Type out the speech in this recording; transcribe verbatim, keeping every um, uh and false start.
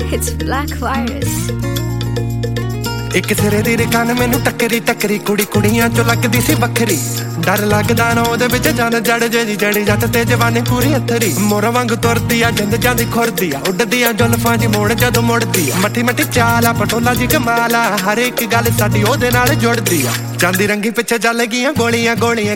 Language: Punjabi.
It's Black Virus. ਇੱਕ ਸਿਰੇ ਦੀ ਰਕਾਨ ਮੈਨੂੰ ਟੱਕਰੀ ਟੱਕਰੀ ਕੁੜੀ ਕੁੜੀਆਂ ਚੋਂ ਲੱਗਦੀ ਸੀ ਵੱਖਰੀ ਡਰ ਲੱਗਦਾ ਨਾ ਉਹਦੇ ਵਿੱਚ ਜਾਨ ਜੜ ਜੇ ਦੀ ਜੜੀ ਜੱਟ ਤੇ ਜਵਾਨੀ ਪੂਰੀ ਅਥਰੀ ਮੋਰਾਂ ਵਾਂਗ ਤੁਰਦੀ ਆ ਜਿੰਦ ਜਾਂਦੀ ਖੁਰਦੀ ਆ ਉੱਡਦੀ ਆ ਜੁਲਫਾਂ ਦੀ ਮੋੜ ਜਦੋਂ ਮੁੜਦੀ ਆ ਮੱਠੀ ਮੱਠੀ ਚਾਲ ਆ ਪਟੋਲਾ ਜੀ ਕਮਾਲ ਆ ਹਰ ਇੱਕ ਗੱਲ ਸਾਡੀ ਉਹਦੇ ਨਾਲ ਜੁੜਦੀ ਆ ਜਾਂਦੀ ਰੰਗੀ ਪਿੱਛੇ ਚੱਲ ਗਈਆਂ ਗੋਲੀਆਂ ਗੋਲੀਆਂ